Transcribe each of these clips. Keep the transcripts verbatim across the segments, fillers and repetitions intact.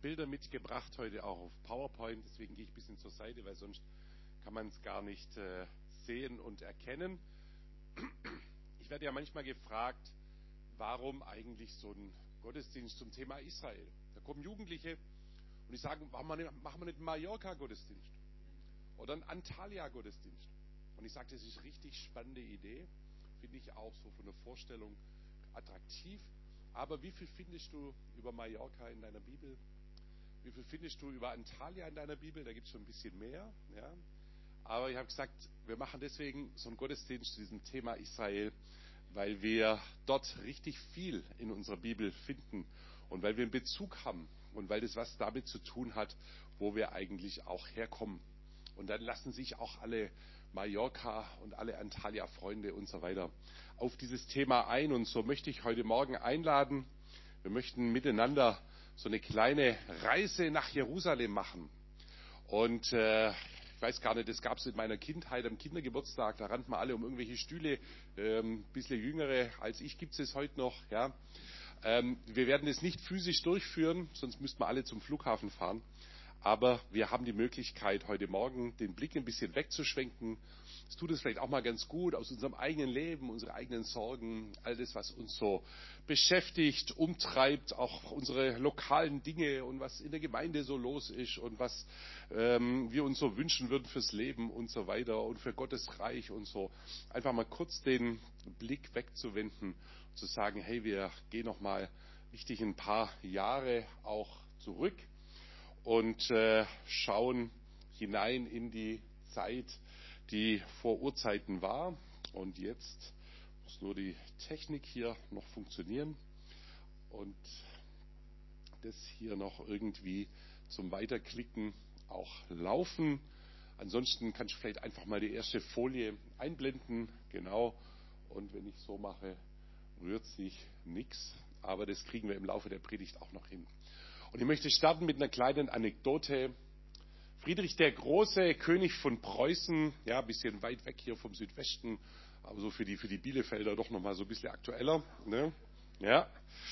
Bilder mitgebracht, heute auch auf PowerPoint. Deswegen gehe ich ein bisschen zur Seite, weil sonst kann man es gar nicht äh, sehen und erkennen. Ich werde ja manchmal gefragt, warum eigentlich so ein Gottesdienst zum Thema Israel? Da kommen Jugendliche und die sagen, warum machen wir nicht einen Mallorca-Gottesdienst oder einen Antalya-Gottesdienst? Und ich sage, das ist eine richtig spannende Idee, finde ich auch so von der Vorstellung attraktiv. Aber wie viel findest du über Mallorca in deiner Bibel? Wie viel findest du über Antalya in deiner Bibel? Da gibt es schon ein bisschen mehr. Ja? Aber ich habe gesagt, wir machen deswegen so einen Gottesdienst zu diesem Thema Israel, weil wir dort richtig viel in unserer Bibel finden und weil wir einen Bezug haben und weil das was damit zu tun hat, wo wir eigentlich auch herkommen. Und dann lassen sich auch alle Mallorca und alle Antalya-Freunde und so weiter auf dieses Thema ein. Und so möchte ich heute Morgen einladen. Wir möchten miteinander so eine kleine Reise nach Jerusalem machen. Und äh, ich weiß gar nicht, das gab es in meiner Kindheit am Kindergeburtstag. Da rannten wir alle um irgendwelche Stühle. Ähm, ein bisschen jüngere als ich gibt es heute noch. Ja. Ähm, wir werden es nicht physisch durchführen, sonst müssten wir alle zum Flughafen fahren. Aber wir haben die Möglichkeit, heute Morgen den Blick ein bisschen wegzuschwenken. Es tut uns vielleicht auch mal ganz gut, aus unserem eigenen Leben, unsere eigenen Sorgen, all das, was uns so beschäftigt, umtreibt, auch unsere lokalen Dinge und was in der Gemeinde so los ist und was ähm, wir uns so wünschen würden fürs Leben und so weiter und für Gottes Reich und so. Einfach mal kurz den Blick wegzuwenden und zu sagen, hey, wir gehen noch mal richtig ein paar Jahre auch zurück und äh, schauen hinein in die Zeit, die vor Urzeiten war. Und jetzt muss nur die Technik hier noch funktionieren und das hier noch irgendwie zum Weiterklicken auch laufen. Ansonsten kannst du vielleicht einfach mal die erste Folie einblenden. Genau. Und wenn ich so mache, rührt sich nichts. Aber das kriegen wir im Laufe der Predigt auch noch hin. Und ich möchte starten mit einer kleinen Anekdote. Friedrich der Große, König von Preußen, ja, ein bisschen weit weg hier vom Südwesten, aber so für die, für die Bielefelder doch nochmal so ein bisschen aktueller. Ne? Ja.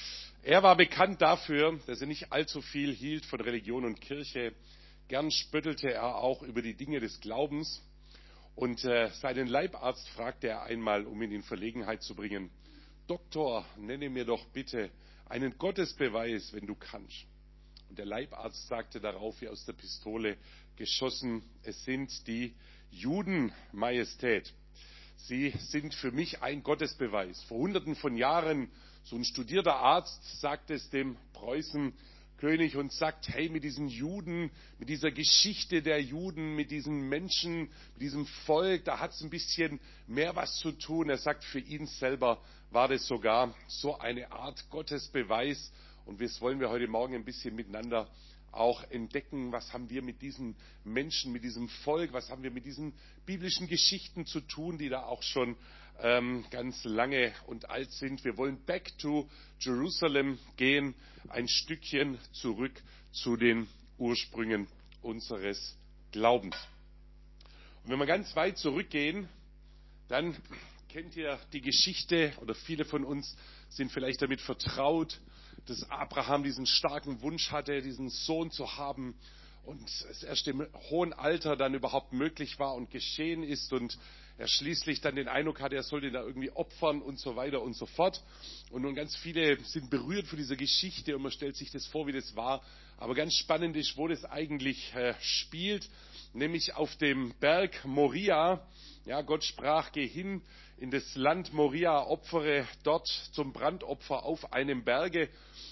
Er war bekannt dafür, dass er nicht allzu viel hielt von Religion und Kirche. Gern spöttelte er auch über die Dinge des Glaubens. Und äh, seinen Leibarzt fragte er einmal, um ihn in Verlegenheit zu bringen: Doktor, nenne mir doch bitte einen Gottesbeweis, wenn du kannst. Und der Leibarzt sagte darauf, wie aus der Pistole geschossen: Es sind die Juden, Majestät. Sie sind für mich ein Gottesbeweis. Vor Hunderten von Jahren, so ein studierter Arzt sagt es dem Preußenkönig und sagt, hey, mit diesen Juden, mit dieser Geschichte der Juden, mit diesen Menschen, mit diesem Volk, da hat es ein bisschen mehr was zu tun. Er sagt, für ihn selber war das sogar so eine Art Gottesbeweis. Und das wollen wir heute Morgen ein bisschen miteinander auch entdecken. Was haben wir mit diesen Menschen, mit diesem Volk, was haben wir mit diesen biblischen Geschichten zu tun, die da auch schon ähm, ganz lange und alt sind. Wir wollen back to Jerusalem gehen, ein Stückchen zurück zu den Ursprüngen unseres Glaubens. Und wenn wir ganz weit zurückgehen, dann kennt ihr die Geschichte, oder viele von uns sind vielleicht damit vertraut, dass Abraham diesen starken Wunsch hatte, diesen Sohn zu haben und es erst im hohen Alter dann überhaupt möglich war und geschehen ist und er schließlich dann den Eindruck hatte, er sollte ihn da irgendwie opfern und so weiter und so fort. Und nun ganz viele sind berührt von dieser Geschichte und man stellt sich das vor, wie das war. Aber ganz spannend ist, wo das eigentlich äh, spielt, nämlich auf dem Berg Moria. Ja, Gott sprach, geh hin in das Land Moria, opfere dort zum Brandopfer auf einem Berge.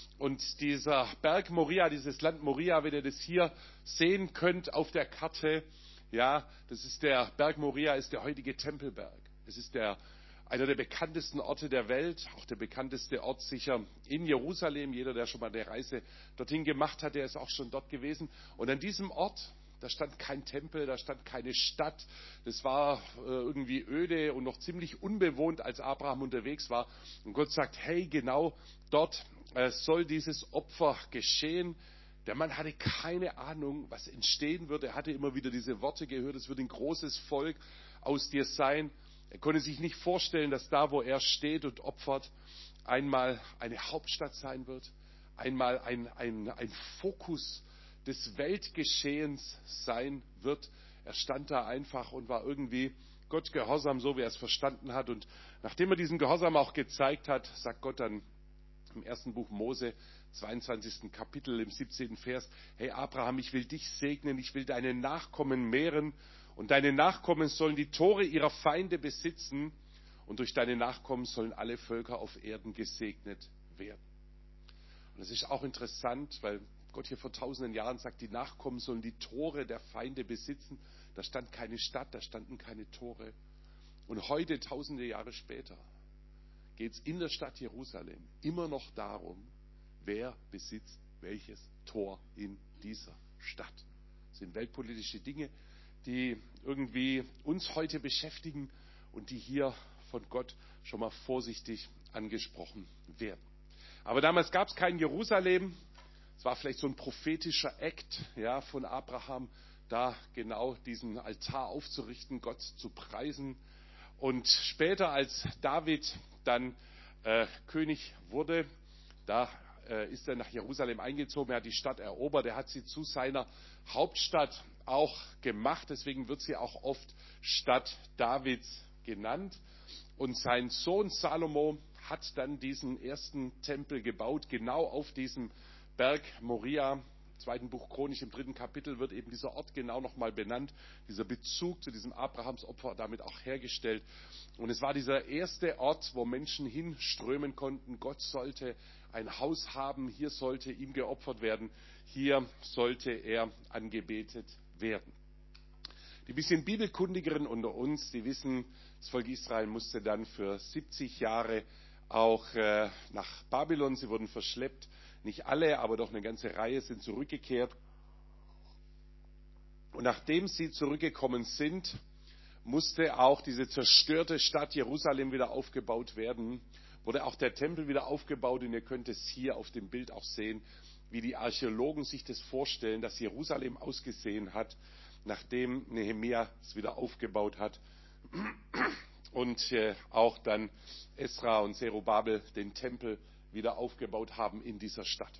Und dieser Berg Moria, dieses Land Moria, wenn ihr das hier sehen könnt auf der Karte, ja, das ist der Berg Moria, ist der heutige Tempelberg. Es ist der, einer der bekanntesten Orte der Welt, auch der bekannteste Ort sicher in Jerusalem. Jeder, der schon mal eine Reise dorthin gemacht hat, der ist auch schon dort gewesen. Und an diesem Ort, da stand kein Tempel, da stand keine Stadt. Das war äh, irgendwie öde und noch ziemlich unbewohnt, als Abraham unterwegs war. Und Gott sagt, hey, genau dort äh, soll dieses Opfer geschehen. Der Mann hatte keine Ahnung, was entstehen würde. Er hatte immer wieder diese Worte gehört, es wird ein großes Volk aus dir sein. Er konnte sich nicht vorstellen, dass da, wo er steht und opfert, einmal eine Hauptstadt sein wird. einmal ein, ein, ein Fokus des Weltgeschehens sein wird. Er stand da einfach und war irgendwie Gott gehorsam, so wie er es verstanden hat. Und nachdem er diesen Gehorsam auch gezeigt hat, sagt Gott dann im ersten Buch Mose, zweiundzwanzigsten Kapitel, im siebzehnten Vers, hey Abraham, ich will dich segnen, ich will deine Nachkommen mehren und deine Nachkommen sollen die Tore ihrer Feinde besitzen und durch deine Nachkommen sollen alle Völker auf Erden gesegnet werden. Und das ist auch interessant, weil Gott hier vor tausenden Jahren sagt, die Nachkommen sollen die Tore der Feinde besitzen. Da stand keine Stadt, da standen keine Tore. Und heute, tausende Jahre später, geht es in der Stadt Jerusalem immer noch darum, wer besitzt welches Tor in dieser Stadt. Das sind weltpolitische Dinge, die irgendwie uns heute beschäftigen und die hier von Gott schon mal vorsichtig angesprochen werden. Aber damals gab es kein Jerusalem. Es war vielleicht so ein prophetischer Akt, ja, von Abraham, da genau diesen Altar aufzurichten, Gott zu preisen. Und später, als David dann äh, König wurde, da äh, ist er nach Jerusalem eingezogen, er hat die Stadt erobert, er hat sie zu seiner Hauptstadt auch gemacht. Deswegen wird sie auch oft Stadt Davids genannt. Und sein Sohn Salomo hat dann diesen ersten Tempel gebaut, genau auf diesem Berg Moria. Im zweiten Buch Chronik, im dritten Kapitel, wird eben dieser Ort genau nochmal benannt, dieser Bezug zu diesem Abrahamsopfer damit auch hergestellt. Und es war dieser erste Ort, wo Menschen hinströmen konnten. Gott sollte ein Haus haben, hier sollte ihm geopfert werden, hier sollte er angebetet werden. Die bisschen Bibelkundigeren unter uns, die wissen, das Volk Israel musste dann für siebzig Jahre auch äh, nach Babylon, sie wurden verschleppt. Nicht alle, aber doch eine ganze Reihe sind zurückgekehrt. Und nachdem sie zurückgekommen sind, musste auch diese zerstörte Stadt Jerusalem wieder aufgebaut werden. Wurde auch der Tempel wieder aufgebaut. Und ihr könnt es hier auf dem Bild auch sehen, wie die Archäologen sich das vorstellen, dass Jerusalem ausgesehen hat, nachdem Nehemia es wieder aufgebaut hat. Und äh, auch dann Esra und Zerubabel den Tempel wieder aufgebaut haben in dieser Stadt.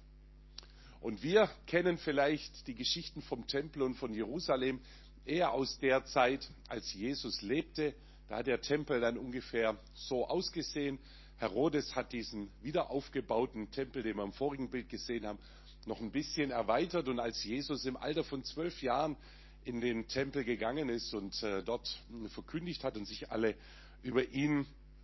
Und wir kennen vielleicht die Geschichten vom Tempel und von Jerusalem eher aus der Zeit, als Jesus lebte. Da hat der Tempel dann ungefähr so ausgesehen. Herodes hat diesen wieder aufgebauten Tempel, den wir im vorigen Bild gesehen haben, noch ein bisschen erweitert. Und als Jesus im Alter von zwölf Jahren in den Tempel gegangen ist und äh, dort verkündigt hat und sich alle über ihn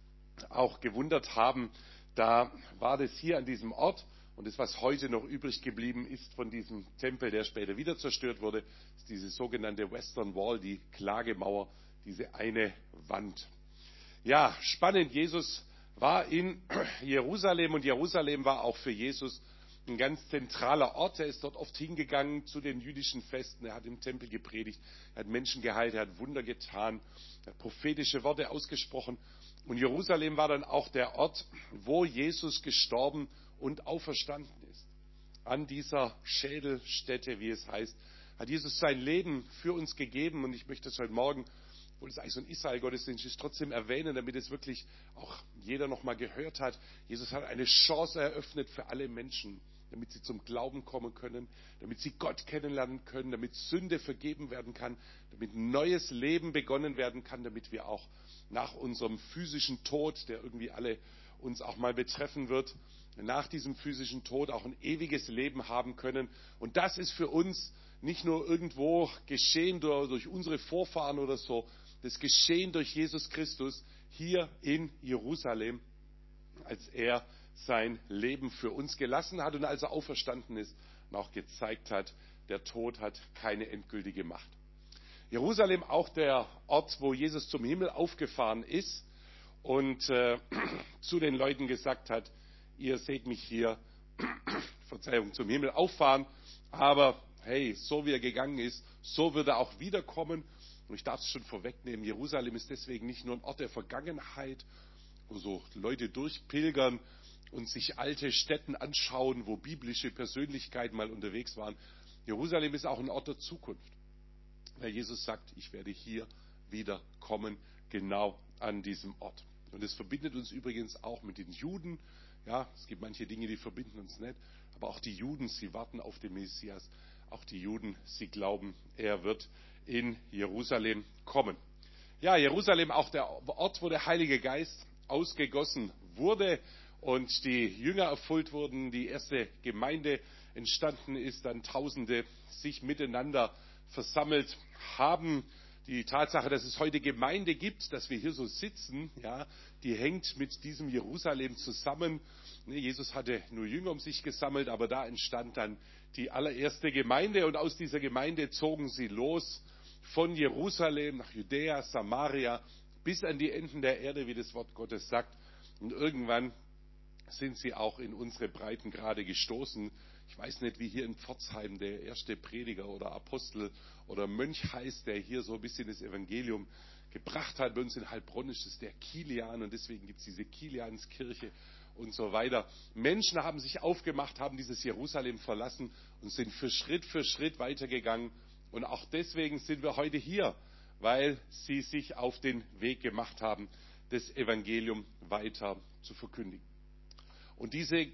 auch gewundert haben, da war das hier an diesem Ort und das, was heute noch übrig geblieben ist von diesem Tempel, der später wieder zerstört wurde, ist diese sogenannte Western Wall, die Klagemauer, diese eine Wand. Ja, spannend, Jesus war in Jerusalem und Jerusalem war auch für Jesus ein ganz zentraler Ort. Er ist dort oft hingegangen zu den jüdischen Festen. Er hat im Tempel gepredigt, er hat Menschen geheilt, er hat Wunder getan, er hat prophetische Worte ausgesprochen. Und Jerusalem war dann auch der Ort, wo Jesus gestorben und auferstanden ist. An dieser Schädelstätte, wie es heißt, hat Jesus sein Leben für uns gegeben. Und ich möchte es heute Morgen, obwohl es eigentlich so ein Israel-Gottesdienst ist, trotzdem erwähnen, damit es wirklich auch jeder noch mal gehört hat. Jesus hat eine Chance eröffnet für alle Menschen, damit sie zum Glauben kommen können, damit sie Gott kennenlernen können, damit Sünde vergeben werden kann, damit ein neues Leben begonnen werden kann, damit wir auch nach unserem physischen Tod, der irgendwie alle uns auch mal betreffen wird, nach diesem physischen Tod auch ein ewiges Leben haben können. Und das ist für uns nicht nur irgendwo geschehen durch unsere Vorfahren oder so, das geschehen durch Jesus Christus hier in Jerusalem, als er sein Leben für uns gelassen hat und als er auferstanden ist und auch gezeigt hat, der Tod hat keine endgültige Macht. Jerusalem auch der Ort, wo Jesus zum Himmel aufgefahren ist und äh, zu den Leuten gesagt hat, ihr seht mich hier, Verzeihung, zum Himmel auffahren, aber hey, so wie er gegangen ist, so wird er auch wiederkommen. Und ich darf es schon vorwegnehmen, Jerusalem ist deswegen nicht nur ein Ort der Vergangenheit, wo so Leute durchpilgern und sich alte Stätten anschauen, wo biblische Persönlichkeiten mal unterwegs waren. Jerusalem ist auch ein Ort der Zukunft, weil Jesus sagt, ich werde hier wieder kommen, genau an diesem Ort. Und es verbindet uns übrigens auch mit den Juden. Ja, es gibt manche Dinge, die verbinden uns nicht. Aber auch die Juden, sie warten auf den Messias. Auch die Juden, sie glauben, er wird in Jerusalem kommen. Ja, Jerusalem, auch der Ort, wo der Heilige Geist ausgegossen wurde und die Jünger erfüllt wurden, die erste Gemeinde entstanden ist, dann Tausende sich miteinander versammelt haben. Die Tatsache, dass es heute Gemeinde gibt, dass wir hier so sitzen, ja, die hängt mit diesem Jerusalem zusammen. Jesus hatte nur Jünger um sich gesammelt, aber da entstand dann die allererste Gemeinde und aus dieser Gemeinde zogen sie los von Jerusalem nach Judäa, Samaria bis an die Enden der Erde, wie das Wort Gottes sagt. Und irgendwann sind sie auch in unsere Breitengrade gestoßen. Ich weiß nicht, wie hier in Pforzheim der erste Prediger oder Apostel oder Mönch heißt, der hier so ein bisschen das Evangelium gebracht hat. Bei uns in Heilbronn ist es der Kilian und deswegen gibt es diese Kilianskirche und so weiter. Menschen haben sich aufgemacht, haben dieses Jerusalem verlassen und sind für Schritt für Schritt weitergegangen. Und auch deswegen sind wir heute hier, weil sie sich auf den Weg gemacht haben, das Evangelium weiter zu verkündigen. Und diese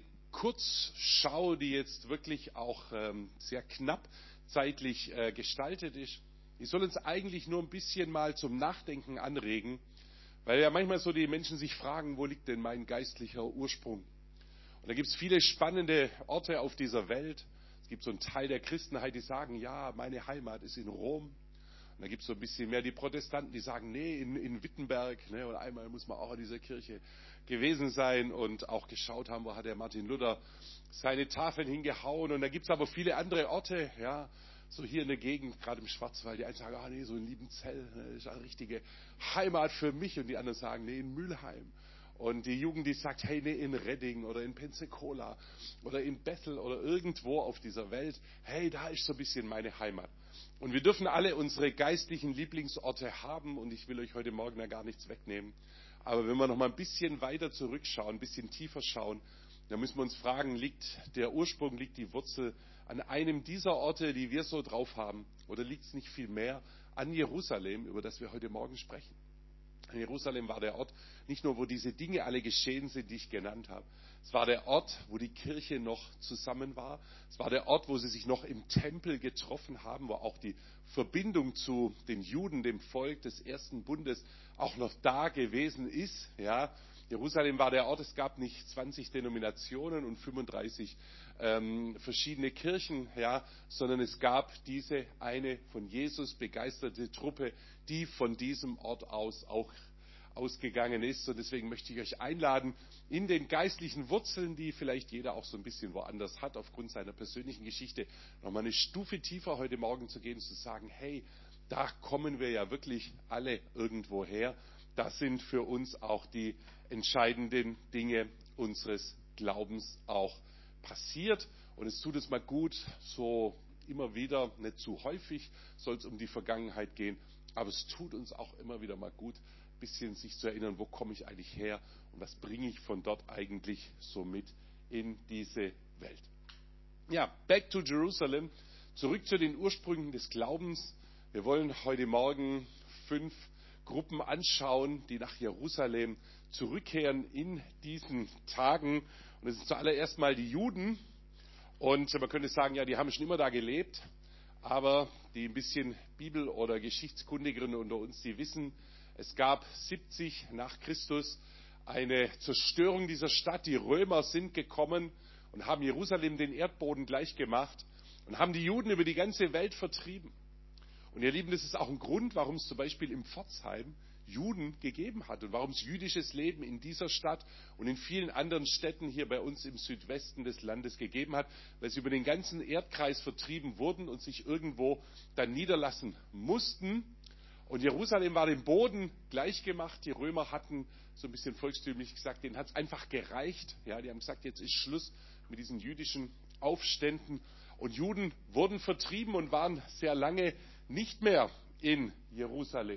Kurzschau, die jetzt wirklich auch ähm, sehr knapp zeitlich äh, gestaltet ist, die soll uns eigentlich nur ein bisschen mal zum Nachdenken anregen, weil ja manchmal so die Menschen sich fragen, wo liegt denn mein geistlicher Ursprung? Und da gibt es viele spannende Orte auf dieser Welt. Es gibt so einen Teil der Christenheit, die sagen, ja, meine Heimat ist in Rom. Und da gibt es so ein bisschen mehr die Protestanten, die sagen, nee, in, in Wittenberg. Ne? Und einmal muss man auch in dieser Kirche gewesen sein und auch geschaut haben, wo hat der Martin Luther seine Tafeln hingehauen. Und da gibt es aber viele andere Orte, ja, so hier in der Gegend, gerade im Schwarzwald. Die einen sagen, ah nee, so in Liebenzell, ne, das ist eine richtige Heimat für mich. Und die anderen sagen, nee, in Mülheim. Und die Jugend, die sagt, hey, nee, in Redding oder in Pensacola oder in Bethel oder irgendwo auf dieser Welt, hey, da ist so ein bisschen meine Heimat. Und wir dürfen alle unsere geistlichen Lieblingsorte haben und ich will euch heute Morgen da gar nichts wegnehmen. Aber wenn wir noch mal ein bisschen weiter zurückschauen, ein bisschen tiefer schauen, dann müssen wir uns fragen, liegt der Ursprung, liegt die Wurzel an einem dieser Orte, die wir so drauf haben, oder liegt es nicht viel mehr an Jerusalem, über das wir heute Morgen sprechen? Jerusalem war der Ort, nicht nur, wo diese Dinge alle geschehen sind, die ich genannt habe. Es war der Ort, wo die Kirche noch zusammen war. Es war der Ort, wo sie sich noch im Tempel getroffen haben, wo auch die Verbindung zu den Juden, dem Volk des ersten Bundes, auch noch da gewesen ist. Ja, Jerusalem war der Ort, es gab nicht zwanzig Denominationen und fünfunddreißig ähm, verschiedene Kirchen, ja, sondern es gab diese eine von Jesus begeisterte Truppe, die von diesem Ort aus auch ausgegangen ist. Und deswegen möchte ich euch einladen, in den geistlichen Wurzeln, die vielleicht jeder auch so ein bisschen woanders hat, aufgrund seiner persönlichen Geschichte, nochmal eine Stufe tiefer heute Morgen zu gehen und zu sagen, hey, da kommen wir ja wirklich alle irgendwo her. Das sind für uns auch die entscheidenden Dinge unseres Glaubens auch passiert. Und es tut es mal gut, so immer wieder, nicht zu häufig soll es um die Vergangenheit gehen, aber es tut uns auch immer wieder mal gut, ein bisschen sich zu erinnern, wo komme ich eigentlich her und was bringe ich von dort eigentlich so mit in diese Welt. Ja, back to Jerusalem, zurück zu den Ursprüngen des Glaubens. Wir wollen heute Morgen fünf Gruppen anschauen, die nach Jerusalem zurückkehren in diesen Tagen. Und es sind zuallererst mal die Juden. Und man könnte sagen, ja, die haben schon immer da gelebt. Aber die ein bisschen Bibel- oder Geschichtskundigeren unter uns, die wissen, es gab siebzig nach Christus eine Zerstörung dieser Stadt. Die Römer sind gekommen und haben Jerusalem den Erdboden gleich gemacht und haben die Juden über die ganze Welt vertrieben. Und ihr Lieben, das ist auch ein Grund, warum es zum Beispiel im Pforzheim Juden gegeben hat und warum es jüdisches Leben in dieser Stadt und in vielen anderen Städten hier bei uns im Südwesten des Landes gegeben hat, weil sie über den ganzen Erdkreis vertrieben wurden und sich irgendwo dann niederlassen mussten. Und Jerusalem war dem Boden gleichgemacht. Die Römer hatten, so ein bisschen volkstümlich gesagt, denen hat es einfach gereicht. Ja, die haben gesagt, jetzt ist Schluss mit diesen jüdischen Aufständen. Und Juden wurden vertrieben und waren sehr lange nicht mehr in Jerusalem.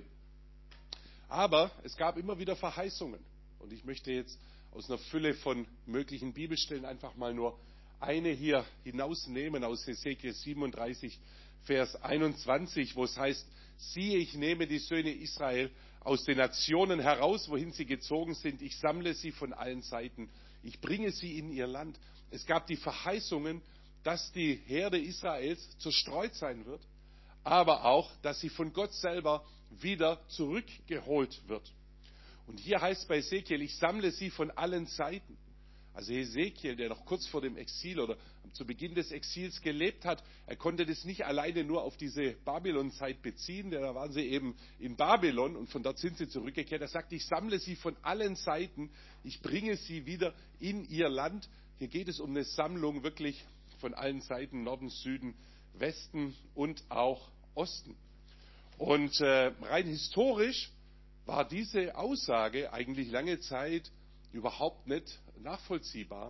Aber es gab immer wieder Verheißungen. Und ich möchte jetzt aus einer Fülle von möglichen Bibelstellen einfach mal nur eine hier hinausnehmen aus Hesekiel siebenunddreißig, Vers einundzwanzig, wo es heißt, siehe, ich nehme die Söhne Israel aus den Nationen heraus, wohin sie gezogen sind. Ich sammle sie von allen Seiten. ich bringe sie in ihr Land. Es gab die Verheißungen, dass die Herde Israels zerstreut sein wird, aber auch, dass sie von Gott selber wieder zurückgeholt wird. Und hier heißt es bei Ezekiel, ich sammle sie von allen Seiten. Also Ezekiel, der noch kurz vor dem Exil oder zu Beginn des Exils gelebt hat, er konnte das nicht alleine nur auf diese Babylon-Zeit beziehen, denn da waren sie eben in Babylon und von dort sind sie zurückgekehrt. Er sagt, ich sammle sie von allen Seiten, ich bringe sie wieder in ihr Land. Hier geht es um eine Sammlung wirklich von allen Seiten, Norden, Süden, Westen und auch Osten. Und äh, rein historisch war diese Aussage eigentlich lange Zeit überhaupt nicht nachvollziehbar,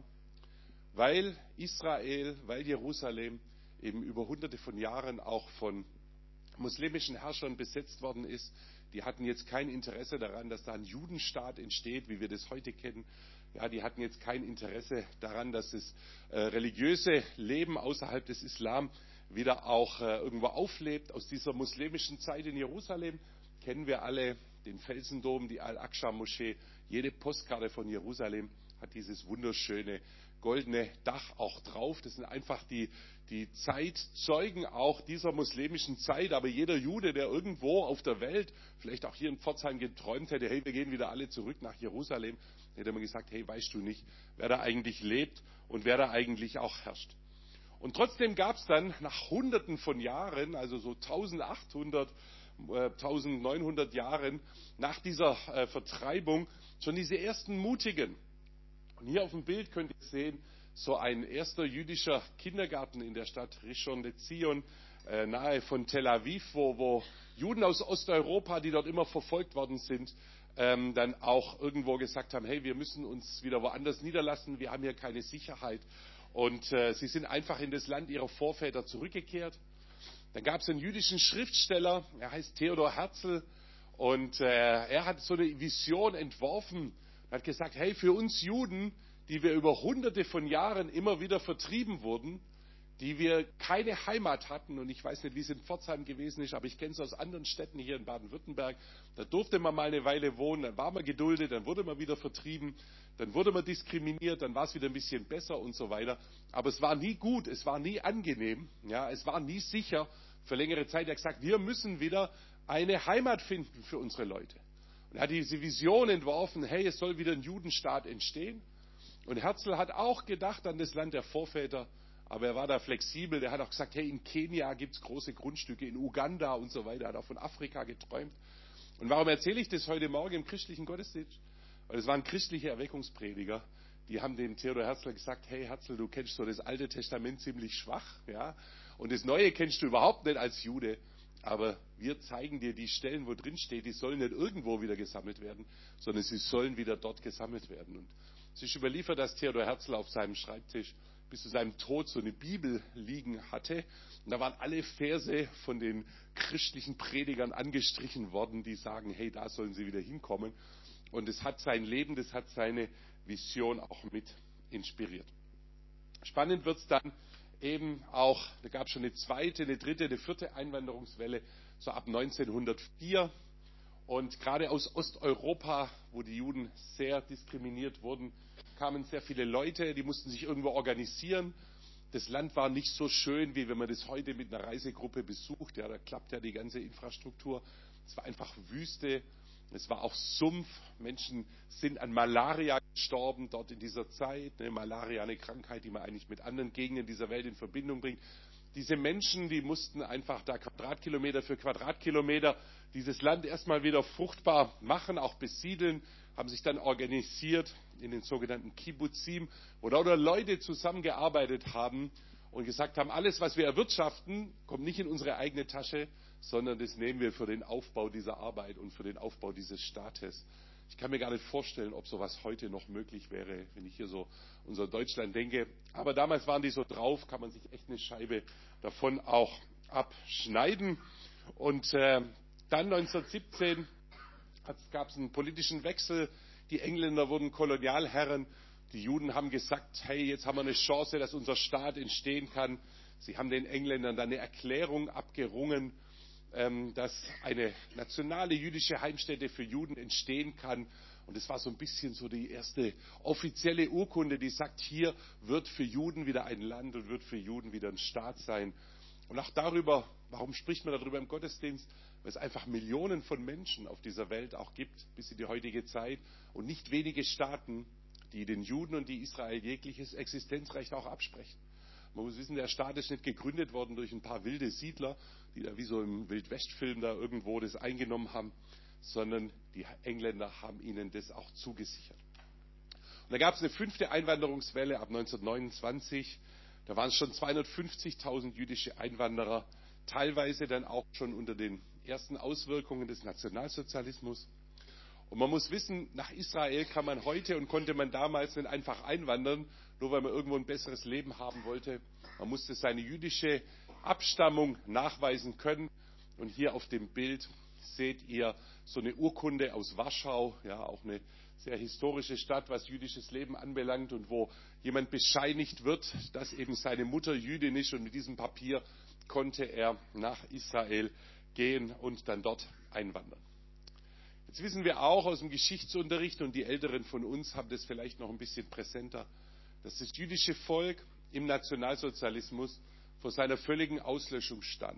weil Israel, weil Jerusalem eben über hunderte von Jahren auch von muslimischen Herrschern besetzt worden ist. Die hatten jetzt kein Interesse daran, dass da ein Judenstaat entsteht, wie wir das heute kennen. Ja, die hatten jetzt kein Interesse daran, dass das äh, religiöse Leben außerhalb des Islam wieder auch äh, irgendwo auflebt. Aus dieser muslimischen Zeit in Jerusalem kennen wir alle den Felsendom, die Al-Aqsa-Moschee. Jede Postkarte von Jerusalem hat dieses wunderschöne goldene Dach auch drauf. Das sind einfach die, die Zeitzeugen auch dieser muslimischen Zeit. Aber jeder Jude, der irgendwo auf der Welt, vielleicht auch hier in Pforzheim geträumt hätte, hey, wir gehen wieder alle zurück nach Jerusalem, hätte man gesagt, hey, weißt du nicht, wer da eigentlich lebt und wer da eigentlich auch herrscht. Und trotzdem gab es dann nach Hunderten von Jahren, also so eintausendachthundert, eintausendneunhundert Jahren nach dieser äh, Vertreibung, schon diese ersten Mutigen. Und hier auf dem Bild könnt ihr sehen, so ein erster jüdischer Kindergarten in der Stadt Rishon LeZion, äh, nahe von Tel Aviv, wo, wo Juden aus Osteuropa, die dort immer verfolgt worden sind, ähm, dann auch irgendwo gesagt haben, hey, wir müssen uns wieder woanders niederlassen, wir haben hier keine Sicherheit. Und äh, sie sind einfach in das Land ihrer Vorväter zurückgekehrt. Dann gab es einen jüdischen Schriftsteller, er heißt Theodor Herzl, und äh, er hat so eine Vision entworfen, hat gesagt, hey, für uns Juden, die wir über hunderte von Jahren immer wieder vertrieben wurden, die wir keine Heimat hatten, und ich weiß nicht, wie es in Pforzheim gewesen ist, aber ich kenne es aus anderen Städten hier in Baden-Württemberg, da durfte man mal eine Weile wohnen, dann war man geduldet, dann wurde man wieder vertrieben, dann wurde man diskriminiert, dann war es wieder ein bisschen besser und so weiter, aber es war nie gut, es war nie angenehm, ja, es war nie sicher für längere Zeit. Er hat gesagt, wir müssen wieder eine Heimat finden für unsere Leute. Und er hat diese Vision entworfen, hey, es soll wieder ein Judenstaat entstehen. Und Herzl hat auch gedacht an das Land der Vorväter, aber er war da flexibel. Der hat auch gesagt, hey, in Kenia gibt es große Grundstücke, in Uganda und so weiter. Er hat auch von Afrika geträumt. Und warum erzähle ich das heute Morgen im christlichen Gottesdienst? Weil es waren christliche Erweckungsprediger, die haben dem Theodor Herzl gesagt, hey Herzl, du kennst so das Alte Testament ziemlich schwach, ja, und das Neue kennst du überhaupt nicht als Jude, aber wir zeigen dir die Stellen, wo drin steht, die sollen nicht irgendwo wieder gesammelt werden, sondern sie sollen wieder dort gesammelt werden. Und es ist überliefert, dass Theodor Herzl auf seinem Schreibtisch bis zu seinem Tod so eine Bibel liegen hatte. Und da waren alle Verse von den christlichen Predigern angestrichen worden, die sagen, hey, da sollen sie wieder hinkommen. Und es hat sein Leben, das hat seine Vision auch mit inspiriert. Spannend wird es dann eben auch, da gab es schon eine zweite, eine dritte, eine vierte Einwanderungswelle, so ab neunzehnhundertvier. Und gerade aus Osteuropa, wo die Juden sehr diskriminiert wurden, kamen sehr viele Leute, die mussten sich irgendwo organisieren. Das Land war nicht so schön, wie wenn man das heute mit einer Reisegruppe besucht. Ja, da klappt ja die ganze Infrastruktur. Es war einfach Wüste. Es war auch Sumpf. Menschen sind an Malaria gestorben dort in dieser Zeit. Ne, Malaria, eine Krankheit, die man eigentlich mit anderen Gegenden dieser Welt in Verbindung bringt. Diese Menschen, die mussten einfach da Quadratkilometer für Quadratkilometer dieses Land erstmal wieder fruchtbar machen, auch besiedeln, haben sich dann organisiert in den sogenannten Kibbuzim, wo lauter Leute zusammengearbeitet haben und gesagt haben, alles, was wir erwirtschaften, kommt nicht in unsere eigene Tasche, sondern das nehmen wir für den Aufbau dieser Arbeit und für den Aufbau dieses Staates. Ich kann mir gar nicht vorstellen, ob sowas heute noch möglich wäre, wenn ich hier so unser Deutschland denke. Aber damals waren die so drauf, kann man sich echt eine Scheibe davon auch abschneiden. Und äh, dann neunzehnhundertsiebzehn gab es einen politischen Wechsel. Die Engländer wurden Kolonialherren. Die Juden haben gesagt, hey, jetzt haben wir eine Chance, dass unser Staat entstehen kann. Sie haben den Engländern dann eine Erklärung abgerungen, dass eine nationale jüdische Heimstätte für Juden entstehen kann. Und es war so ein bisschen so die erste offizielle Urkunde, die sagt, hier wird für Juden wieder ein Land und wird für Juden wieder ein Staat sein. Und auch darüber, warum spricht man darüber im Gottesdienst? Weil es einfach Millionen von Menschen auf dieser Welt auch gibt, bis in die heutige Zeit. Und nicht wenige Staaten, die den Juden und die Israel jegliches Existenzrecht auch absprechen. Man muss wissen, der Staat ist nicht gegründet worden durch ein paar wilde Siedler, die da wie so im Wildwest-Film da irgendwo das eingenommen haben, sondern die Engländer haben ihnen das auch zugesichert. Und da gab es eine fünfte Einwanderungswelle ab neunzehnhundertneunundzwanzig. Da waren es schon zweihundertfünfzigtausend jüdische Einwanderer, teilweise dann auch schon unter den ersten Auswirkungen des Nationalsozialismus. Und man muss wissen, nach Israel kann man heute und konnte man damals nicht einfach einwandern, nur weil man irgendwo ein besseres Leben haben wollte. Man musste seine jüdische Abstammung nachweisen können. Und hier auf dem Bild seht ihr so eine Urkunde aus Warschau, ja, auch eine sehr historische Stadt, was jüdisches Leben anbelangt und wo jemand bescheinigt wird, dass eben seine Mutter Jüdin ist, und mit diesem Papier konnte er nach Israel gehen und dann dort einwandern. Jetzt wissen wir auch aus dem Geschichtsunterricht, und die Älteren von uns haben das vielleicht noch ein bisschen präsenter, dass das jüdische Volk im Nationalsozialismus vor seiner völligen Auslöschung stand.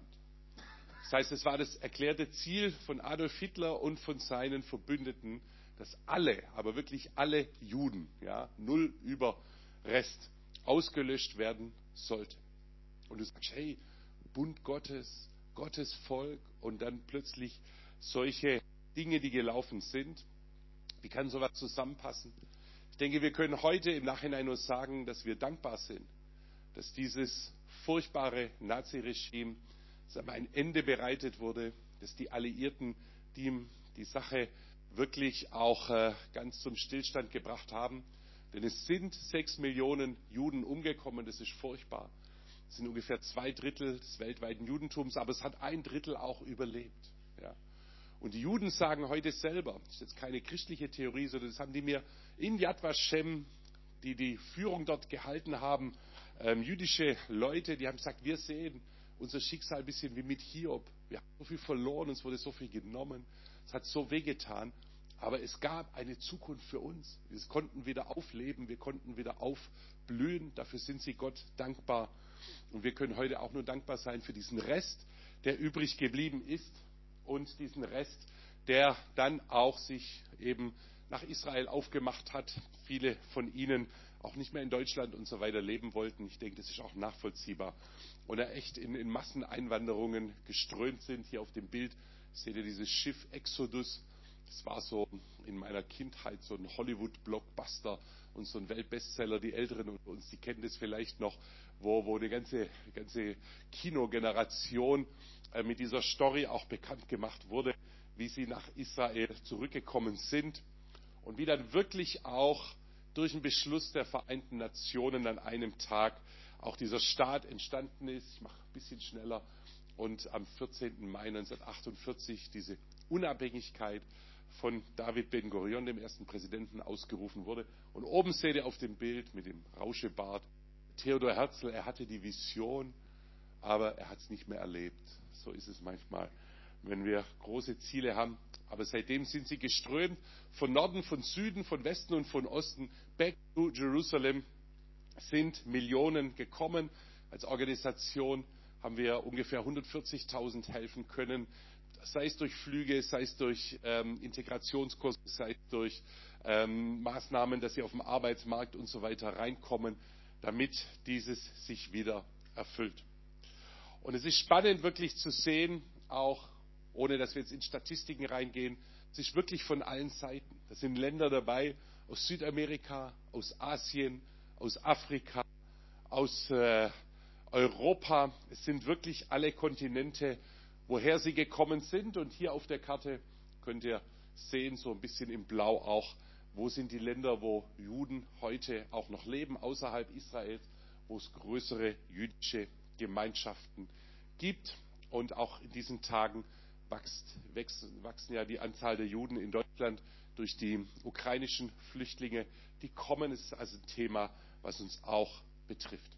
Das heißt, es war das erklärte Ziel von Adolf Hitler und von seinen Verbündeten, dass alle, aber wirklich alle Juden, ja, null über Rest, ausgelöscht werden sollte. Und du sagst, hey, Bund Gottes, Gottes Volk, und dann plötzlich solche Dinge, die gelaufen sind. Wie kann sowas zusammenpassen? Ich denke, wir können heute im Nachhinein nur sagen, dass wir dankbar sind, dass dieses furchtbare Naziregime ein Ende bereitet wurde, dass die Alliierten, die die Sache wirklich auch äh, ganz zum Stillstand gebracht haben. Denn es sind sechs Millionen Juden umgekommen, das ist furchtbar. Das sind ungefähr zwei Drittel des weltweiten Judentums, aber es hat ein Drittel auch überlebt. Ja. Und die Juden sagen heute selber, das ist jetzt keine christliche Theorie, sondern das haben die mir in Yad Vashem, die die Führung dort gehalten haben, ähm, jüdische Leute, die haben gesagt, wir sehen unser Schicksal ein bisschen wie mit Hiob. Wir haben so viel verloren, uns wurde so viel genommen, es hat so wehgetan, aber es gab eine Zukunft für uns. Wir konnten wieder aufleben, wir konnten wieder aufblühen, dafür sind sie Gott dankbar. Und wir können heute auch nur dankbar sein für diesen Rest, der übrig geblieben ist, und diesen Rest, der dann auch sich eben nach Israel aufgemacht hat. Viele von ihnen auch nicht mehr in Deutschland und so weiter leben wollten. Ich denke, das ist auch nachvollziehbar. Und er echt in, in Masseneinwanderungen geströmt sind. Hier auf dem Bild seht ihr dieses Schiff Exodus. Das war so in meiner Kindheit so ein Hollywood-Blockbuster und so ein Weltbestseller. Die Älteren unter uns, die kennen das vielleicht noch, wo, wo eine ganze, ganze Kinogeneration äh, mit dieser Story auch bekannt gemacht wurde, wie sie nach Israel zurückgekommen sind und wie dann wirklich auch durch den Beschluss der Vereinten Nationen an einem Tag auch dieser Staat entstanden ist. Ich mache ein bisschen schneller. Und am vierzehnten Mai neunzehnhundertachtundvierzig diese Unabhängigkeit von David Ben-Gurion, dem ersten Präsidenten, ausgerufen wurde. Und oben seht ihr auf dem Bild mit dem Rauschebart Theodor Herzl. Er hatte die Vision, aber er hat es nicht mehr erlebt. So ist es manchmal, wenn wir große Ziele haben. Aber seitdem sind sie geströmt, von Norden, von Süden, von Westen und von Osten. Back to Jerusalem sind Millionen gekommen. Als Organisation haben wir ungefähr hundertvierzigtausend helfen können, sei es durch Flüge, sei es durch ähm, Integrationskurse, sei es durch ähm, Maßnahmen, dass sie auf dem Arbeitsmarkt und so weiter reinkommen, damit dieses sich wieder erfüllt. Und es ist spannend wirklich zu sehen, auch ohne dass wir jetzt in Statistiken reingehen, es ist wirklich von allen Seiten. Da sind Länder dabei aus Südamerika, aus Asien, aus Afrika, aus äh, Europa. Es sind wirklich alle Kontinente, woher sie gekommen sind. Und hier auf der Karte könnt ihr sehen, so ein bisschen in Blau auch, wo sind die Länder, wo Juden heute auch noch leben, außerhalb Israels, wo es größere jüdische Gemeinschaften gibt. Und auch in diesen Tagen wächst, wachsen, wachsen ja die Anzahl der Juden in Deutschland durch die ukrainischen Flüchtlinge. Die kommen, es ist also ein Thema, was uns auch betrifft.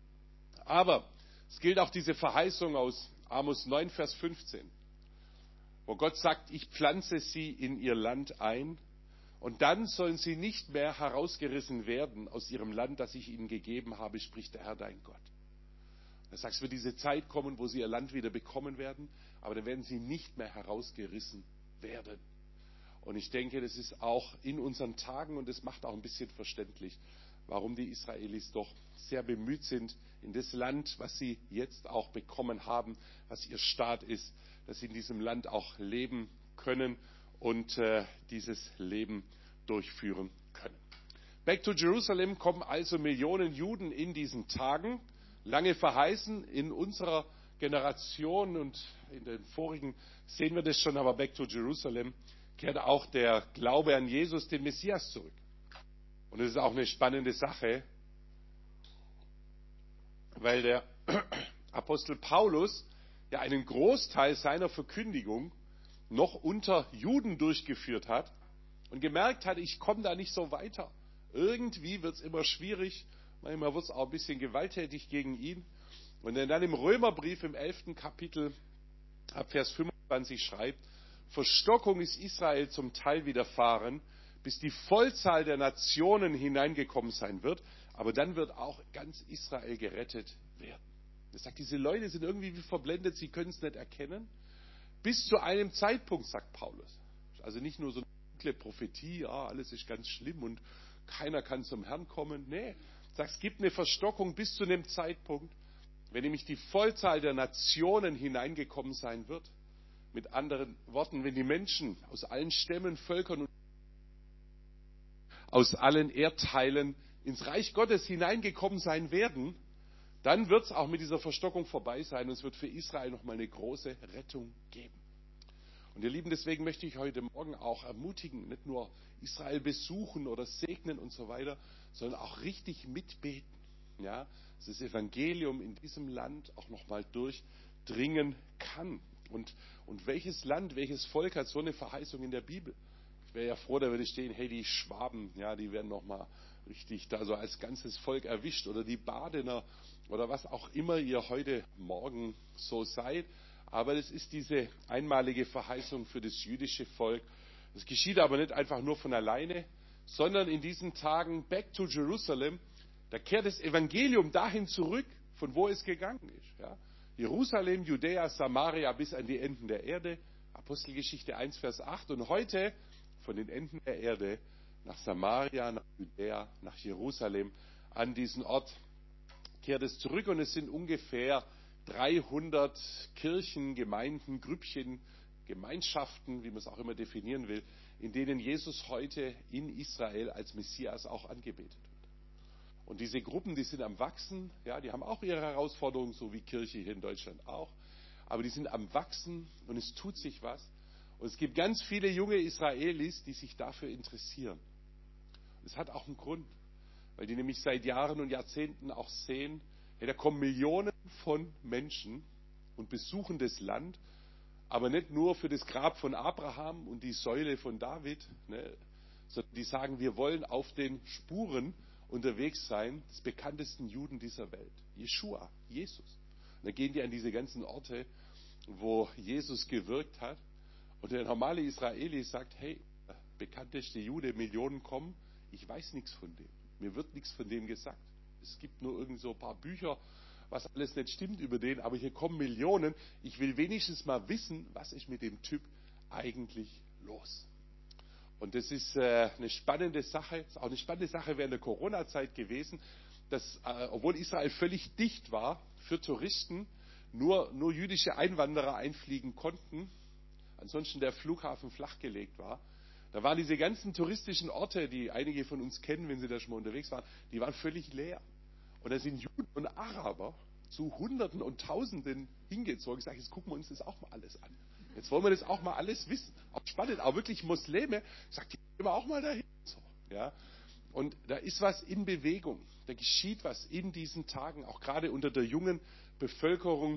Aber es gilt auch diese Verheißung aus Amos neun, Vers fünfzehn, wo Gott sagt, ich pflanze sie in ihr Land ein Und dann sollen sie nicht mehr herausgerissen werden aus ihrem Land, das ich ihnen gegeben habe, spricht der Herr dein Gott. Er sagt, es wird diese Zeit kommen, wo sie ihr Land wieder bekommen werden, aber dann werden sie nicht mehr herausgerissen werden. Und ich denke, das ist auch in unseren Tagen, und das macht auch ein bisschen verständlich, warum die Israelis doch sehr bemüht sind, in das Land, was sie jetzt auch bekommen haben, was ihr Staat ist, dass sie in diesem Land auch leben können und äh, dieses Leben durchführen können. Back to Jerusalem kommen also Millionen Juden in diesen Tagen, lange verheißen in unserer Generation, und in den vorigen sehen wir das schon, aber Back to Jerusalem kehrt auch der Glaube an Jesus, den Messias, zurück. Und es ist auch eine spannende Sache, weil der Apostel Paulus ja einen Großteil seiner Verkündigung noch unter Juden durchgeführt hat und gemerkt hat, ich komme da nicht so weiter. Irgendwie wird es immer schwierig, manchmal wird es auch ein bisschen gewalttätig gegen ihn. Und er dann im Römerbrief im elften Kapitel ab Vers fünfundzwanzig schreibt, Verstockung ist Israel zum Teil widerfahren, bis die Vollzahl der Nationen hineingekommen sein wird, aber dann wird auch ganz Israel gerettet werden. Er sagt, diese Leute sind irgendwie wie verblendet, sie können es nicht erkennen. Bis zu einem Zeitpunkt, sagt Paulus. Also nicht nur so eine dunkle Prophetie, ja, alles ist ganz schlimm und keiner kann zum Herrn kommen. Nee, er sagt, es gibt eine Verstockung bis zu einem Zeitpunkt, wenn nämlich die Vollzahl der Nationen hineingekommen sein wird. Mit anderen Worten, wenn die Menschen aus allen Stämmen, Völkern und aus allen Erdteilen ins Reich Gottes hineingekommen sein werden, dann wird es auch mit dieser Verstockung vorbei sein und es wird für Israel nochmal eine große Rettung geben. Und ihr Lieben, deswegen möchte ich heute Morgen auch ermutigen, nicht nur Israel besuchen oder segnen und so weiter, sondern auch richtig mitbeten, ja, dass das Evangelium in diesem Land auch nochmal durchdringen kann. Und, und welches Land, welches Volk hat so eine Verheißung in der Bibel? Ich wäre ja froh, da würde stehen, hey, die Schwaben, ja, die werden nochmal richtig da so als ganzes Volk erwischt, oder die Badener oder was auch immer ihr heute Morgen so seid. Aber es ist diese einmalige Verheißung für das jüdische Volk. Es geschieht aber nicht einfach nur von alleine, sondern in diesen Tagen back to Jerusalem, da kehrt das Evangelium dahin zurück, von wo es gegangen ist. Ja. Jerusalem, Judäa, Samaria bis an die Enden der Erde. Apostelgeschichte eins, Vers acht. Und heute von den Enden der Erde nach Samaria, nach Judäa, nach Jerusalem, an diesen Ort kehrt es zurück. Und es sind ungefähr dreihundert Kirchen, Gemeinden, Grüppchen, Gemeinschaften, wie man es auch immer definieren will, in denen Jesus heute in Israel als Messias auch angebetet wird. Und diese Gruppen, die sind am Wachsen, ja, die haben auch ihre Herausforderungen, so wie Kirche hier in Deutschland auch. Aber die sind am Wachsen und es tut sich was. Und es gibt ganz viele junge Israelis, die sich dafür interessieren. Das hat auch einen Grund, weil die nämlich seit Jahren und Jahrzehnten auch sehen, hey, da kommen Millionen von Menschen und besuchen das Land, aber nicht nur für das Grab von Abraham und die Säule von David, ne, sondern die sagen, wir wollen auf den Spuren unterwegs sein des bekanntesten Juden dieser Welt, Jeschua, Jesus. Und dann gehen die an diese ganzen Orte, wo Jesus gewirkt hat. Und der normale Israeli sagt, hey, der bekannteste Jude, Millionen kommen, ich weiß nichts von dem. Mir wird nichts von dem gesagt. Es gibt nur irgend so ein paar Bücher, was alles nicht stimmt über den, aber hier kommen Millionen. Ich will wenigstens mal wissen, was ist mit dem Typ eigentlich los. Und das ist äh, eine spannende Sache, ist auch eine spannende Sache während der Corona-Zeit gewesen, dass, äh, obwohl Israel völlig dicht war für Touristen, nur, nur jüdische Einwanderer einfliegen konnten, ansonsten der Flughafen flachgelegt war. Da waren diese ganzen touristischen Orte, die einige von uns kennen, wenn sie da schon mal unterwegs waren, die waren völlig leer. Und da sind Juden und Araber zu Hunderten und Tausenden hingezogen. Ich sage, jetzt gucken wir uns das auch mal alles an. Jetzt wollen wir das auch mal alles wissen. Auch spannend, auch wirklich Muslime. Ich sage, die gehen wir auch mal dahin. So, ja. Und da ist was in Bewegung. Da geschieht was in diesen Tagen, auch gerade unter der jungen Bevölkerung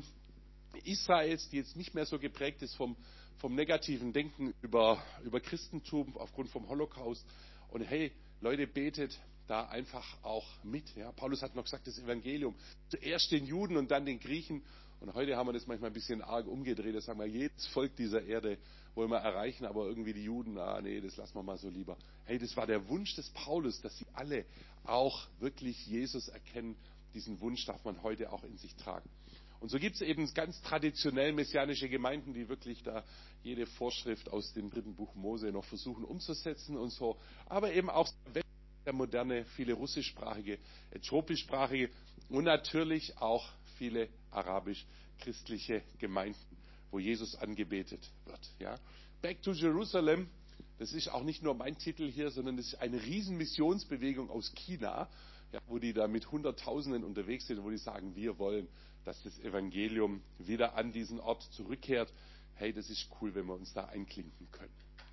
Israels, die jetzt nicht mehr so geprägt ist vom, vom negativen Denken über, über Christentum aufgrund vom Holocaust. Und hey, Leute, betet da einfach auch mit. Ja. Paulus hat noch gesagt, das Evangelium zuerst den Juden und dann den Griechen. Und heute haben wir das manchmal ein bisschen arg umgedreht. Da sagen wir, jedes Volk dieser Erde wollen wir erreichen, aber irgendwie die Juden, ah nee, das lassen wir mal so lieber. Hey, das war der Wunsch des Paulus, dass sie alle auch wirklich Jesus erkennen. Diesen Wunsch darf man heute auch in sich tragen. Und so gibt es eben ganz traditionell messianische Gemeinden, die wirklich da jede Vorschrift aus dem dritten Buch Mose noch versuchen umzusetzen und so. Aber eben auch der moderne, viele russischsprachige, äthiopischsprachige und natürlich auch viele arabisch-christliche Gemeinden, wo Jesus angebetet wird. Ja. Back to Jerusalem, das ist auch nicht nur mein Titel hier, sondern das ist eine Riesenmissionsbewegung aus China, ja, wo die da mit Hunderttausenden unterwegs sind, wo die sagen, wir wollen, dass das Evangelium wieder an diesen Ort zurückkehrt. Hey, das ist cool, wenn wir uns da einklinken können.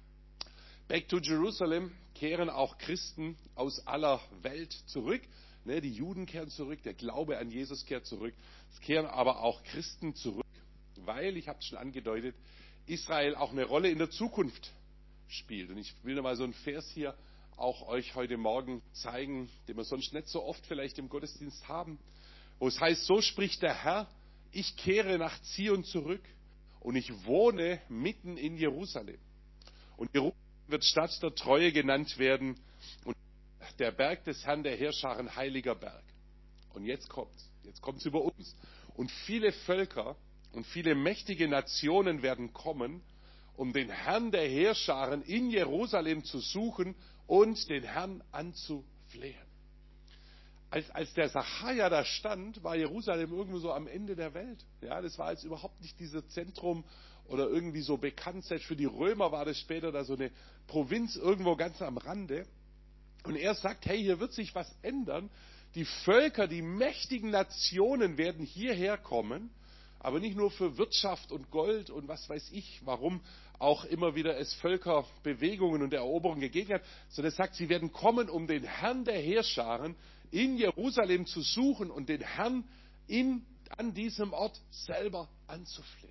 Back to Jerusalem kehren auch Christen aus aller Welt zurück. Ne, die Juden kehren zurück, der Glaube an Jesus kehrt zurück. Es kehren aber auch Christen zurück, weil, ich habe es schon angedeutet, Israel auch eine Rolle in der Zukunft spielt. Und ich will noch mal so einen Vers hier auch euch heute Morgen zeigen, den wir sonst nicht so oft vielleicht im Gottesdienst haben, wo es heißt, so spricht der Herr, ich kehre nach Zion zurück und ich wohne mitten in Jerusalem. Und Jerusalem wird Stadt der Treue genannt werden und der Berg des Herrn der Heerscharen, heiliger Berg. Und jetzt kommt's, jetzt kommt's über uns. Und viele Völker und viele mächtige Nationen werden kommen, um den Herrn der Heerscharen in Jerusalem zu suchen und den Herrn anzuflehen. Als, als der Sacharja da stand, war Jerusalem irgendwo so am Ende der Welt. Ja, das war jetzt überhaupt nicht dieses Zentrum oder irgendwie so bekannt. Selbst für die Römer war das später da so eine Provinz irgendwo ganz am Rande. Und er sagt, hey, hier wird sich was ändern. Die Völker, die mächtigen Nationen werden hierher kommen, aber nicht nur für Wirtschaft und Gold und was weiß ich, warum auch immer wieder es Völkerbewegungen und Eroberungen gegeben hat, sondern er sagt, sie werden kommen, um den Herrn der Heerscharen in Jerusalem zu suchen und den Herrn in, an diesem Ort selber anzuflehen.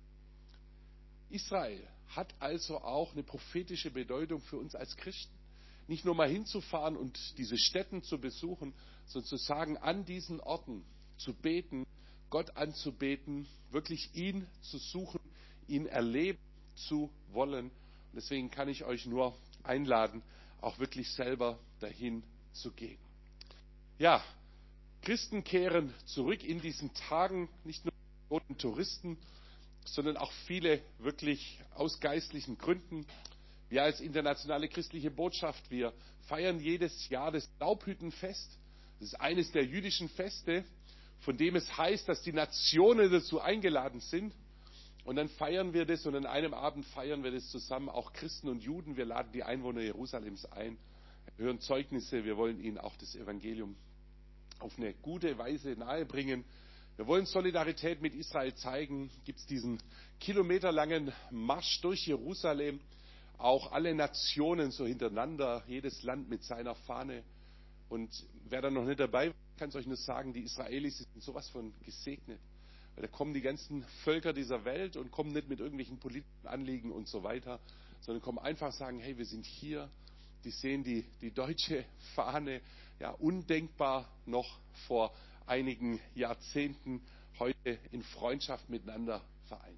Israel hat also auch eine prophetische Bedeutung für uns als Christen. Nicht nur mal hinzufahren und diese Stätten zu besuchen, sondern zu sagen, an diesen Orten zu beten, Gott anzubeten, wirklich ihn zu suchen, ihn erleben zu wollen. Und deswegen kann ich euch nur einladen, auch wirklich selber dahin zu gehen. Ja, Christen kehren zurück in diesen Tagen, nicht nur Touristen, sondern auch viele wirklich aus geistlichen Gründen. Wir als internationale christliche Botschaft, wir feiern jedes Jahr das Laubhüttenfest. Das ist eines der jüdischen Feste, von dem es heißt, dass die Nationen dazu eingeladen sind. Und dann feiern wir das und an einem Abend feiern wir das zusammen, auch Christen und Juden. Wir laden die Einwohner Jerusalems ein, wir hören Zeugnisse, wir wollen ihnen auch das Evangelium auf eine gute Weise nahebringen. Wir wollen Solidarität mit Israel zeigen. Gibt es diesen kilometerlangen Marsch durch Jerusalem, auch alle Nationen so hintereinander, jedes Land mit seiner Fahne. Und wer da noch nicht dabei war, kann es euch nur sagen, die Israelis sind sowas von gesegnet. Weil da kommen die ganzen Völker dieser Welt und kommen nicht mit irgendwelchen politischen Anliegen und so weiter, sondern kommen einfach sagen, hey, wir sind hier. Die sehen die, die deutsche Fahne, ja, undenkbar noch vor einigen Jahrzehnten, heute in Freundschaft miteinander vereint.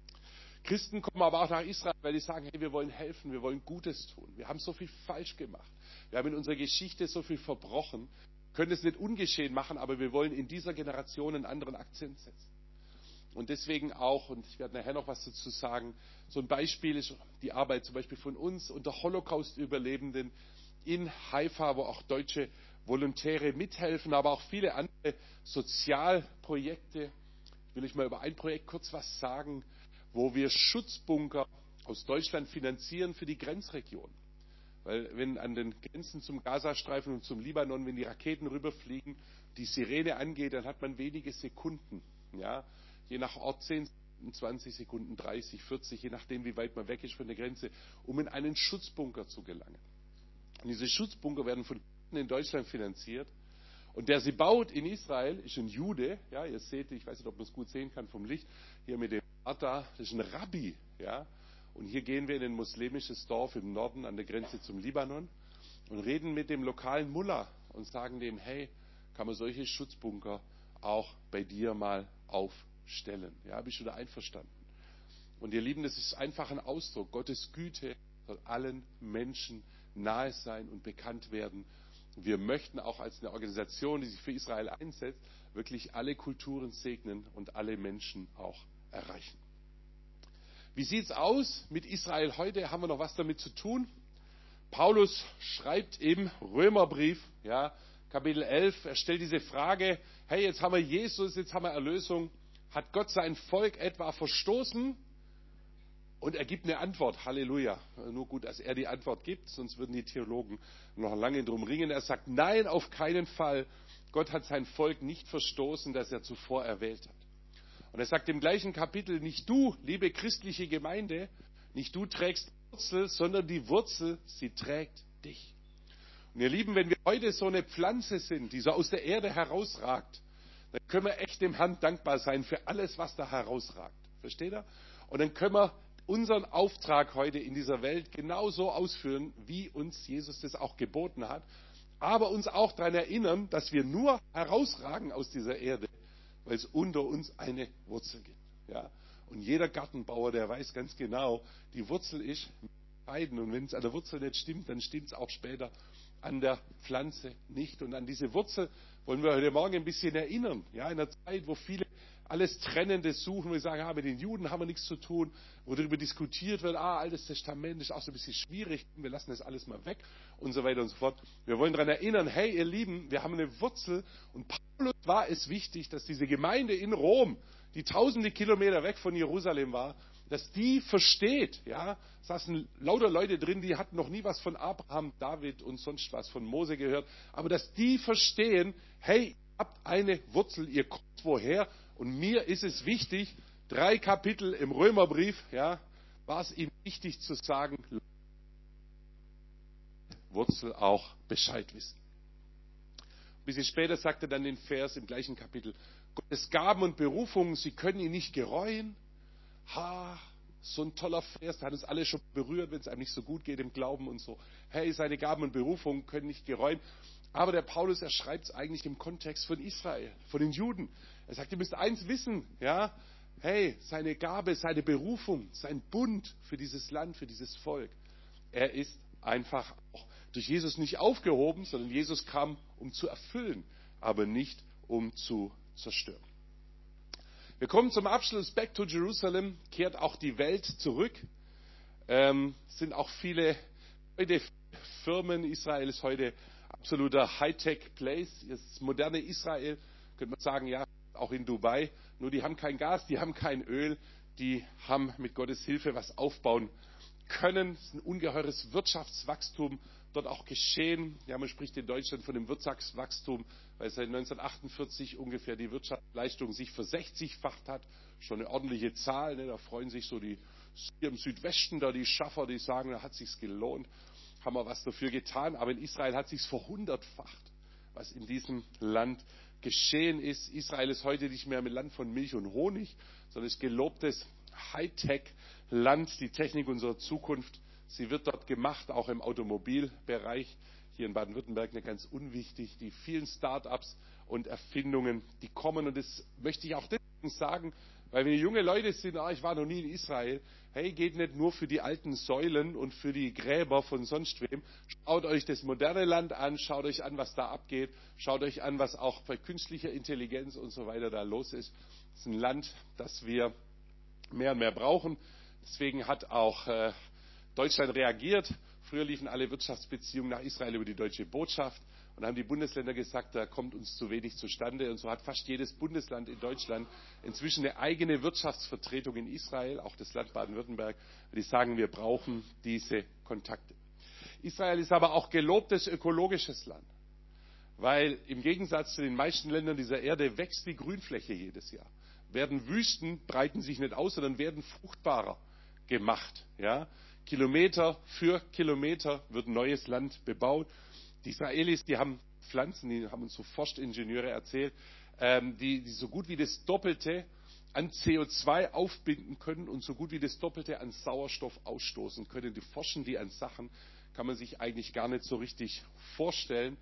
Christen kommen aber auch nach Israel, weil die sagen, hey, wir wollen helfen, wir wollen Gutes tun. Wir haben so viel falsch gemacht. Wir haben in unserer Geschichte so viel verbrochen, können es nicht ungeschehen machen, aber wir wollen in dieser Generation einen anderen Akzent setzen. Und deswegen auch, und ich werde nachher noch was dazu sagen, so ein Beispiel ist die Arbeit zum Beispiel von uns unter Holocaust-Überlebenden in Haifa, wo auch deutsche Volontäre mithelfen, aber auch viele andere Sozialprojekte. Ich will euch mal über ein Projekt kurz was sagen, wo wir Schutzbunker aus Deutschland finanzieren für die Grenzregion. Weil wenn an den Grenzen zum Gazastreifen und zum Libanon, wenn die Raketen rüberfliegen, die Sirene angeht, dann hat man wenige Sekunden, ja, je nach Ort zehn, zwanzig Sekunden, dreißig, vierzig, je nachdem, wie weit man weg ist von der Grenze, um in einen Schutzbunker zu gelangen. Und diese Schutzbunker werden von in Deutschland finanziert. Und der sie baut in Israel, ist ein Jude. Ja, ihr seht, ich weiß nicht, ob man es gut sehen kann vom Licht, hier mit dem Bart da, das ist ein Rabbi. Ja. Und hier gehen wir in ein muslimisches Dorf im Norden an der Grenze zum Libanon und reden mit dem lokalen Mullah und sagen dem, hey, kann man solche Schutzbunker auch bei dir mal aufstellen? stellen. Ja, bist du da einverstanden? Und ihr Lieben, das ist einfach ein Ausdruck. Gottes Güte soll allen Menschen nahe sein und bekannt werden. Wir möchten auch als eine Organisation, die sich für Israel einsetzt, wirklich alle Kulturen segnen und alle Menschen auch erreichen. Wie sieht es aus mit Israel heute? Haben wir noch was damit zu tun? Paulus schreibt im Römerbrief, ja, Kapitel elf, er stellt diese Frage, hey, jetzt haben wir Jesus, jetzt haben wir Erlösung. Hat Gott sein Volk etwa verstoßen? Und er gibt eine Antwort, Halleluja. Nur gut, dass er die Antwort gibt, sonst würden die Theologen noch lange drum ringen. Er sagt, nein, auf keinen Fall. Gott hat sein Volk nicht verstoßen, das er zuvor erwählt hat. Und er sagt im gleichen Kapitel, nicht du, liebe christliche Gemeinde, nicht du trägst die Wurzel, sondern die Wurzel, sie trägt dich. Und ihr Lieben, wenn wir heute so eine Pflanze sind, die so aus der Erde herausragt, dann können wir echt dem Herrn dankbar sein für alles, was da herausragt. Versteht ihr? Und dann können wir unseren Auftrag heute in dieser Welt genauso ausführen, wie uns Jesus das auch geboten hat, aber uns auch daran erinnern, dass wir nur herausragen aus dieser Erde, weil es unter uns eine Wurzel gibt. Ja? Und jeder Gartenbauer, der weiß ganz genau, die Wurzel ist entscheidend. Und wenn es an der Wurzel nicht stimmt, dann stimmt es auch später an der Pflanze nicht. Und an diese Wurzel wollen wir heute Morgen ein bisschen erinnern. Ja? In einer Zeit, wo viele alles Trennende suchen, wo wir sagen, ah, mit den Juden haben wir nichts zu tun, wo darüber diskutiert wird, ah, Altes Testament ist auch so ein bisschen schwierig, wir lassen das alles mal weg und so weiter und so fort. Wir wollen daran erinnern, hey, ihr Lieben, wir haben eine Wurzel und Paulus war es wichtig, dass diese Gemeinde in Rom, die tausende Kilometer weg von Jerusalem war, dass die versteht, ja, es saßen lauter Leute drin, die hatten noch nie was von Abraham, David und sonst was von Mose gehört, aber dass die verstehen, hey, ihr habt eine Wurzel, ihr kommt woher. Und mir ist es wichtig, drei Kapitel im Römerbrief, ja, war es ihm wichtig zu sagen, Wurzel auch Bescheid wissen. Ein bisschen später sagt er dann den Vers im gleichen Kapitel, Gottes Gaben und Berufungen, sie können ihn nicht gereuen. Ha, so ein toller Vers, der hat uns alle schon berührt, wenn es einem nicht so gut geht im Glauben und so. Hey, seine Gaben und Berufungen können nicht gereuen. Aber der Paulus, er schreibt es eigentlich im Kontext von Israel, von den Juden. Er sagt, ihr müsst eins wissen, ja, hey, seine Gabe, seine Berufung, sein Bund für dieses Land, für dieses Volk, er ist einfach auch durch Jesus nicht aufgehoben, sondern Jesus kam, um zu erfüllen, aber nicht um zu zerstören. Wir kommen zum Abschluss. Back to Jerusalem, kehrt auch die Welt zurück. Ähm, sind auch viele heute Firmen. Israel ist heute absoluter Hightech-Place. Das moderne Israel, könnte man sagen, ja, auch in Dubai. Nur die haben kein Gas, die haben kein Öl. Die haben mit Gottes Hilfe was aufbauen können. Es ist ein ungeheures Wirtschaftswachstum dort auch geschehen. Ja, man spricht in Deutschland von dem Wirtschaftswachstum, weil seit neunzehnhundertachtundvierzig ungefähr die Wirtschaftsleistung sich versechzigfacht hat. Schon eine ordentliche Zahl. Ne? Da freuen sich so die hier im Südwesten da die Schaffer, die sagen, da hat sich's gelohnt, haben wir was dafür getan. Aber in Israel hat sich's verhundertfacht, was in diesem Land geschehen ist. Israel ist heute nicht mehr ein Land von Milch und Honig, sondern ist gelobtes Hightech-Land, die Technik unserer Zukunft. Sie wird dort gemacht, auch im Automobilbereich. Hier in Baden-Württemberg nicht ganz unwichtig. Die vielen Start-ups und Erfindungen, die kommen. Und das möchte ich auch deswegen sagen, weil wir junge Leute sind, ah, ich war noch nie in Israel. Hey, geht nicht nur für die alten Säulen und für die Gräber von sonst wem. Schaut euch das moderne Land an, schaut euch an, was da abgeht. Schaut euch an, was auch bei künstlicher Intelligenz und so weiter da los ist. Es ist ein Land, das wir mehr und mehr brauchen. Deswegen hat auch äh, Deutschland reagiert. Früher liefen alle Wirtschaftsbeziehungen nach Israel über die deutsche Botschaft und haben die Bundesländer gesagt, da kommt uns zu wenig zustande. Und so hat fast jedes Bundesland in Deutschland inzwischen eine eigene Wirtschaftsvertretung in Israel, auch das Land Baden-Württemberg. Die sagen, wir brauchen diese Kontakte. Israel ist aber auch gelobtes ökologisches Land, weil im Gegensatz zu den meisten Ländern dieser Erde wächst die Grünfläche jedes Jahr. Werden Wüsten, breiten sich nicht aus, sondern werden fruchtbarer gemacht. Ja? Kilometer für Kilometer wird neues Land bebaut. Die Israelis, die haben Pflanzen, die haben uns so Forstingenieure erzählt, ähm, die, die so gut wie das Doppelte an C O zwei aufbinden können und so gut wie das Doppelte an Sauerstoff ausstoßen können. Die forschen die an Sachen, kann man sich eigentlich gar nicht so richtig vorstellen.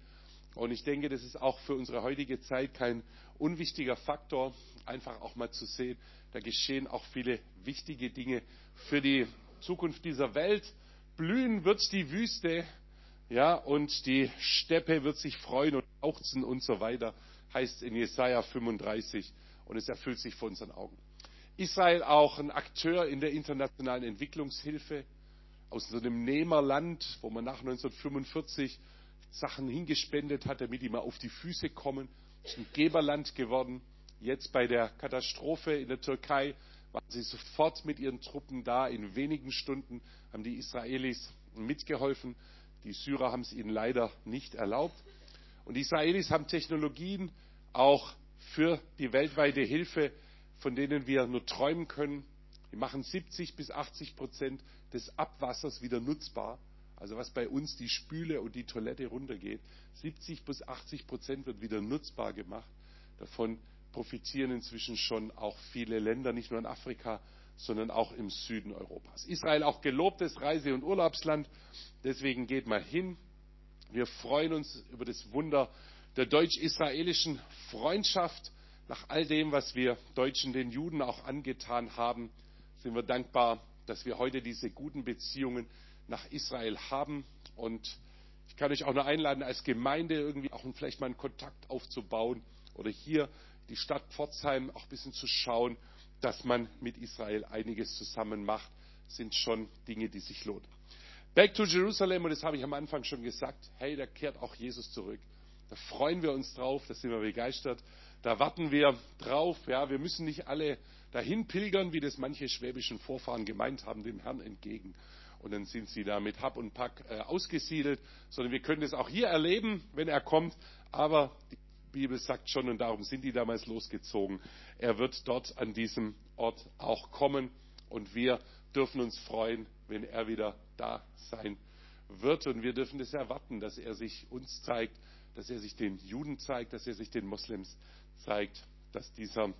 Und ich denke, das ist auch für unsere heutige Zeit kein unwichtiger Faktor, einfach auch mal zu sehen, da geschehen auch viele wichtige Dinge für die Zukunft dieser Welt. Blühen wird die Wüste, ja, und die Steppe wird sich freuen und jauchzen und so weiter, heißt in Jesaja fünfunddreißig, und es erfüllt sich vor unseren Augen. Israel auch ein Akteur in der internationalen Entwicklungshilfe, aus so einem Nehmerland, wo man nach neunzehnhundertfünfundvierzig Sachen hingespendet hat, damit die mal auf die Füße kommen. Es ist ein Geberland geworden. Jetzt bei der Katastrophe in der Türkei waren sie sofort mit ihren Truppen da. In wenigen Stunden haben die Israelis mitgeholfen. Die Syrer haben es ihnen leider nicht erlaubt. Und die Israelis haben Technologien auch für die weltweite Hilfe, von denen wir nur träumen können. Die machen siebzig bis achtzig Prozent des Abwassers wieder nutzbar. Also was bei uns die Spüle und die Toilette runtergeht, siebzig bis achtzig Prozent wird wieder nutzbar gemacht. Davon profitieren inzwischen schon auch viele Länder, nicht nur in Afrika, sondern auch im Süden Europas. Israel auch gelobtes Reise- und Urlaubsland. Deswegen geht mal hin. Wir freuen uns über das Wunder der deutsch-israelischen Freundschaft. Nach all dem, was wir Deutschen den Juden auch angetan haben, sind wir dankbar, dass wir heute diese guten Beziehungen nach Israel haben. Und ich kann euch auch nur einladen, als Gemeinde irgendwie auch vielleicht mal einen Kontakt aufzubauen oder hier die Stadt Pforzheim auch ein bisschen zu schauen, dass man mit Israel einiges zusammen macht. Das sind schon Dinge, die sich lohnen. Back to Jerusalem, und das habe ich am Anfang schon gesagt, hey, da kehrt auch Jesus zurück. Da freuen wir uns drauf, da sind wir begeistert. Da warten wir drauf. Ja, wir müssen nicht alle dahin pilgern, wie das manche schwäbischen Vorfahren gemeint haben, dem Herrn entgegen. Und dann sind sie da mit Hab und Pack äh, ausgesiedelt, sondern wir können das auch hier erleben, wenn er kommt. Aber die Bibel sagt schon, und darum sind die damals losgezogen, er wird dort an diesem Ort auch kommen. Und wir dürfen uns freuen, wenn er wieder da sein wird. Und wir dürfen das erwarten, dass er sich uns zeigt, dass er sich den Juden zeigt, dass er sich den Moslems zeigt, dass dieser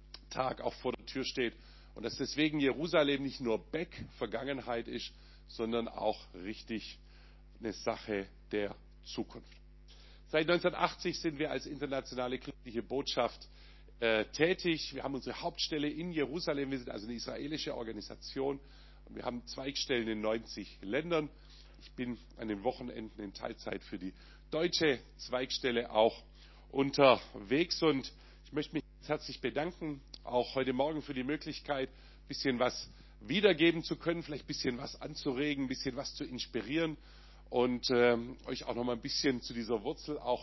Tag auch vor der Tür steht und dass deswegen Jerusalem nicht nur Back Vergangenheit ist, sondern auch richtig eine Sache der Zukunft. Seit neunzehnhundertachtzig sind wir als internationale christliche Botschaft äh, tätig. Wir haben unsere Hauptstelle in Jerusalem. Wir sind also eine israelische Organisation und wir haben Zweigstellen in neunzig Ländern. Ich bin an den Wochenenden in Teilzeit für die deutsche Zweigstelle auch unterwegs und ich möchte mich herzlich bedanken, auch heute Morgen für die Möglichkeit, ein bisschen was wiedergeben zu können, vielleicht ein bisschen was anzuregen, ein bisschen was zu inspirieren und ähm, euch auch noch mal ein bisschen zu dieser Wurzel auch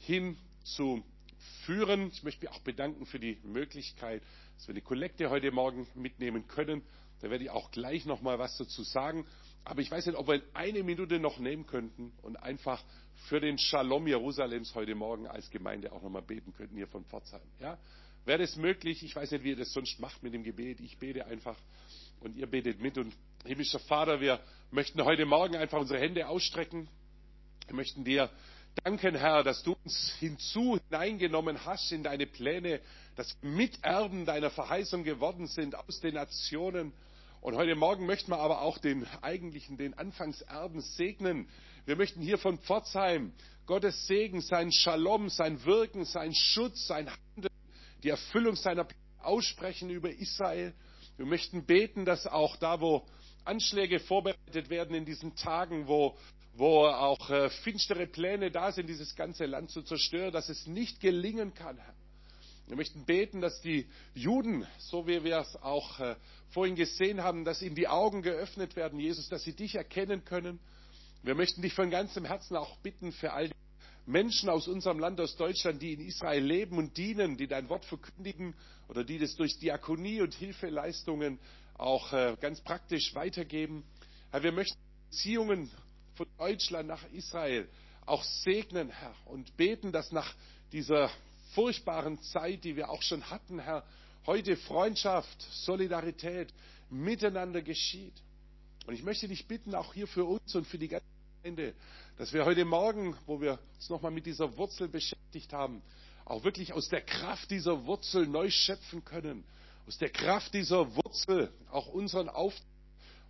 hinzuführen. Ich möchte mich auch bedanken für die Möglichkeit, dass wir die Kollekte heute Morgen mitnehmen können. Da werde ich auch gleich noch mal was dazu sagen. Aber ich weiß nicht, ob wir in eine Minute noch nehmen könnten und einfach für den Shalom Jerusalems heute Morgen als Gemeinde auch noch mal beten könnten hier von Pforzheim. Ja? Wäre das möglich? Ich weiß nicht, wie ihr das sonst macht mit dem Gebet. Ich bete einfach und ihr betet mit. Und himmlischer Vater, wir möchten heute Morgen einfach unsere Hände ausstrecken. Wir möchten dir danken, Herr, dass du uns hinzu hineingenommen hast in deine Pläne, dass wir Miterben deiner Verheißung geworden sind aus den Nationen. Und heute Morgen möchten wir aber auch den eigentlichen, den Anfangserben segnen. Wir möchten hier von Pforzheim Gottes Segen, sein Shalom, sein Wirken, sein Schutz, sein Handeln, die Erfüllung seiner Pläne aussprechen über Israel. Wir möchten beten, dass auch da, wo Anschläge vorbereitet werden in diesen Tagen, wo, wo auch äh, finstere Pläne da sind, dieses ganze Land zu zerstören, dass es nicht gelingen kann, Herr. Wir möchten beten, dass die Juden, so wie wir es auch äh, vorhin gesehen haben, dass ihnen die Augen geöffnet werden, Jesus, dass sie dich erkennen können. Wir möchten dich von ganzem Herzen auch bitten für all die Menschen aus unserem Land, aus Deutschland, die in Israel leben und dienen, die dein Wort verkündigen oder die das durch Diakonie und Hilfeleistungen auch äh, ganz praktisch weitergeben. Herr, wir möchten Beziehungen von Deutschland nach Israel auch segnen, Herr, und beten, dass nach dieser furchtbaren Zeit, die wir auch schon hatten, Herr, heute Freundschaft, Solidarität miteinander geschieht. Und ich möchte dich bitten, auch hier für uns und für die ganze Gemeinde, dass wir heute Morgen, wo wir uns nochmal mit dieser Wurzel beschäftigt haben, auch wirklich aus der Kraft dieser Wurzel neu schöpfen können. Aus der Kraft dieser Wurzel auch unseren Auftrag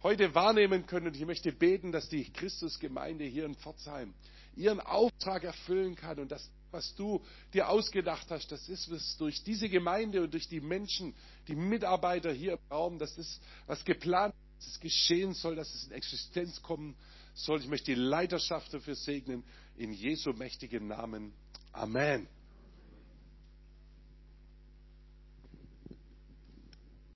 heute wahrnehmen können. Und ich möchte beten, dass die Christusgemeinde hier in Pforzheim ihren Auftrag erfüllen kann und das, was du dir ausgedacht hast, das ist, was durch diese Gemeinde und durch die Menschen, die Mitarbeiter hier im Raum, dass das, was geplant ist, dass es geschehen soll, dass es in Existenz kommen soll. Ich möchte die Leiterschaft dafür segnen, in Jesu mächtigen Namen. Amen.